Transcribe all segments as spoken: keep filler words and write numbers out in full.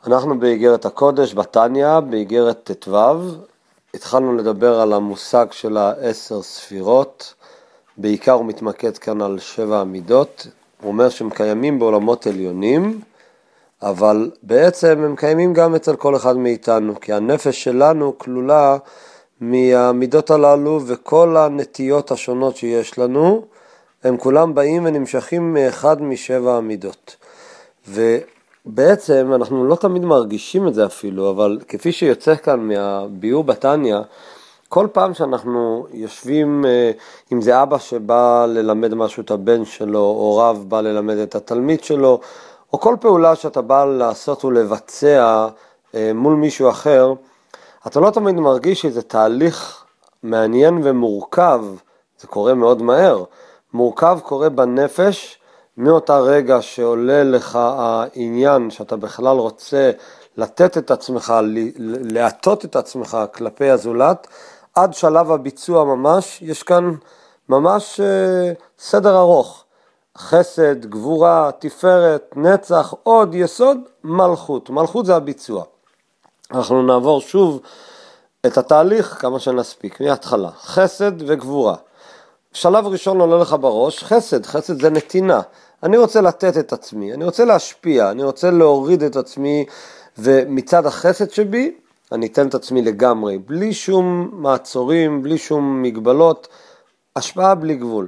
אנחנו באיגרת הקודש, בתניא, באיגרת ט"ו, התחלנו לדבר על המושג של העשר ספירות, בעיקר הוא מתמקד כאן על שבע המידות, הוא אומר שהם קיימים בעולמות עליונים, אבל בעצם הם קיימים גם אצל כל אחד מאיתנו, כי הנפש שלנו כלולה מהמידות הללו, וכל הנטיות השונות שיש לנו, הם כולם באים ונמשכים מאחד משבע המידות. ובעצם אנחנו לא תמיד מרגישים את זה אפילו, אבל כפי שיוצא כאן מהביאור בתניא, כל פעם שאנחנו יושבים, אם זה אבא שבא ללמד משהו את הבן שלו, או רב בא ללמד את התלמיד שלו, או כל פעולה שאתה בא לעשות ולבצע מול מישהו אחר, אתה לא תמיד מרגיש שזה תהליך מעניין ומורכב, זה קורה מאוד מהר, מורכב קורה בנפש, מאותה רגע שעולה לך העניין שאתה בכלל רוצה לתת את עצמך, להטות את עצמך כלפי הזולת, עד שלב הביצוע ממש, יש כאן ממש סדר ארוך, חסד, גבורה, תפארת, נצח, עוד יסוד, מלכות, מלכות זה הביצוע. אנחנו נעבור שוב את התהליך כמה שנספיק, מההתחלה, חסד וגבורה. שלב ראשון עולה לך בראש, חסד, חסד זה נתינה, אני רוצה לתת את עצמי, אני רוצה להשפיע, אני רוצה להוריד את עצמי, ומצד החסד שבי, אני אתן את עצמי לגמרי, בלי שום מעצורים, בלי שום מגבלות, השפעה בלי גבול.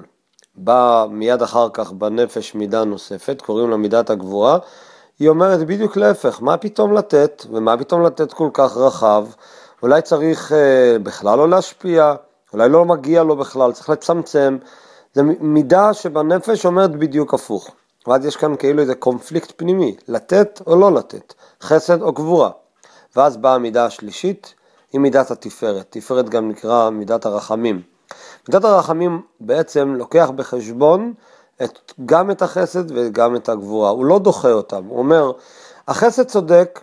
בא מיד אחר כך בנפש מידה נוספת, קוראים לה מידת הגבורה, היא אומרת בדיוק להפך, מה פתאום לתת, ומה פתאום לתת כל כך רחב, אולי צריך אה, בכלל לא להשפיע, אולי לא מגיע לו בכלל, צריך לצמצם, זה מידה שבנפש אומרת בדיוק הפוך. ואז יש כאן כאילו איזה קונפליקט פנימי, לתת או לא לתת, חסד או גבורה. ואז באה המידה השלישית, היא מידת התפארת. תפארת גם נקרא מידת הרחמים. מידת הרחמים בעצם לוקח בחשבון את, גם את החסד וגם את הגבורה. הוא לא דוחה אותם, הוא אומר, החסד צודק,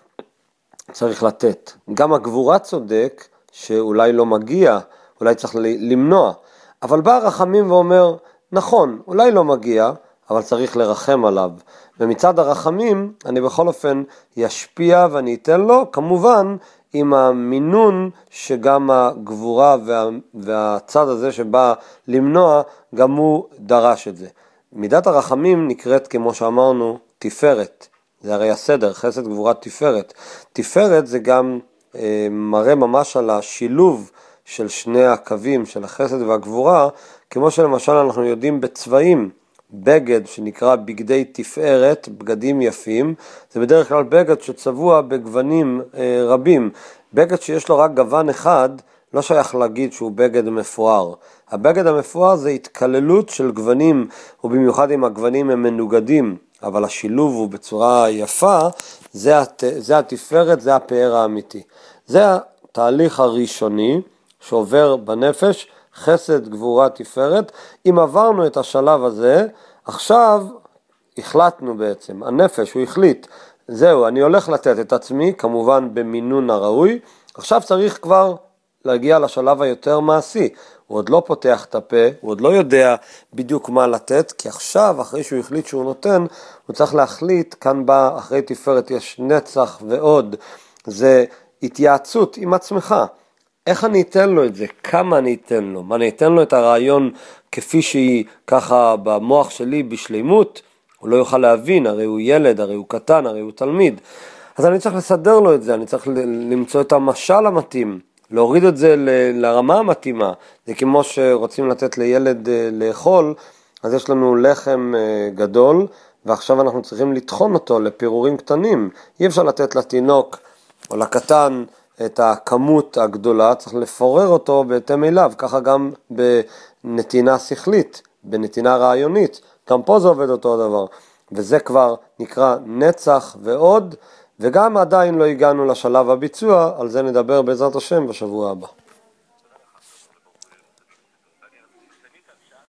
צריך לתת. גם הגבורה צודק, שאולי לא מגיע, אולי צריך למנוע. אבל בא הרחמים ואומר, נכון, אולי לא מגיע, אבל צריך לרחם עליו. ומצד הרחמים, אני בכל אופן ישפיע ואני אתן לו, כמובן, עם המינון שגם הגבורה וה, והצד הזה שבא למנוע, גם הוא דרש את זה. מידת הרחמים נקראת, כמו שאמרנו, תפארת. זה הרי הסדר, חסד גבורת תפארת. תפארת זה גם אה, מראה ממש על השילוב של שני הקווים, של החסד והגבורה, כמו שלמשל אנחנו יודעים בצבעים, בגד שנקרא בגדי תפארת, בגדים יפים, זה בדרך כלל בגד שצבוע בגוונים אה, רבים. בגד שיש לו רק גוון אחד, לא שייך להגיד שהוא בגד מפואר. הבגד המפואר זה התקללות של גוונים, ובמיוחד אם הגוונים הם מנוגדים, אבל השילוב הוא בצורה יפה, זה, הת... זה התפארת, זה הפאר האמיתי. זה התהליך הראשוני שעובר בנפש, חסד, גבורה, תפארת. אם עברנו את השלב הזה, עכשיו החלטנו בעצם, הנפש הוא החליט, זהו, אני הולך לתת את עצמי, כמובן במינון הראוי, עכשיו צריך כבר להגיע לשלב היותר מעשי, הוא עוד לא פותח את הפה, הוא עוד לא יודע בדיוק מה לתת, כי עכשיו, אחרי שהוא החליט שהוא נותן, הוא צריך להחליט, כאן בא, אחרי תפארת יש נצח ועוד, זה התייעצות עם עצמך, איך אני אתן לו את זה? כמה אני אתן לו? מה אני אתן לו את הרעיון כפי שהיא ככה במוח שלי בשלימות? הוא לא יוכל להבין, הרי הוא ילד, הרי הוא קטן, הרי הוא תלמיד. אז אני צריך לסדר לו את זה, אני צריך למצוא את המשל המתאים, להוריד את זה ל- לרמה המתאימה. זה כמו שרוצים לתת לילד לאכול, אז יש לנו לחם גדול, ועכשיו אנחנו צריכים לטחון אותו לפירורים קטנים. אי אפשר לתת לתינוק או לקטן את הכמות הגדולה, צריך לפורר אותו בהתאם אליו, ככה גם בנתינה שכלית, בנתינה רעיונית, גם פה זה עובד אותו הדבר, וזה כבר נקרא נצח ועוד, וגם עדיין לא הגענו לשלב הביצוע, על זה נדבר בעזרת השם בשבוע הבא.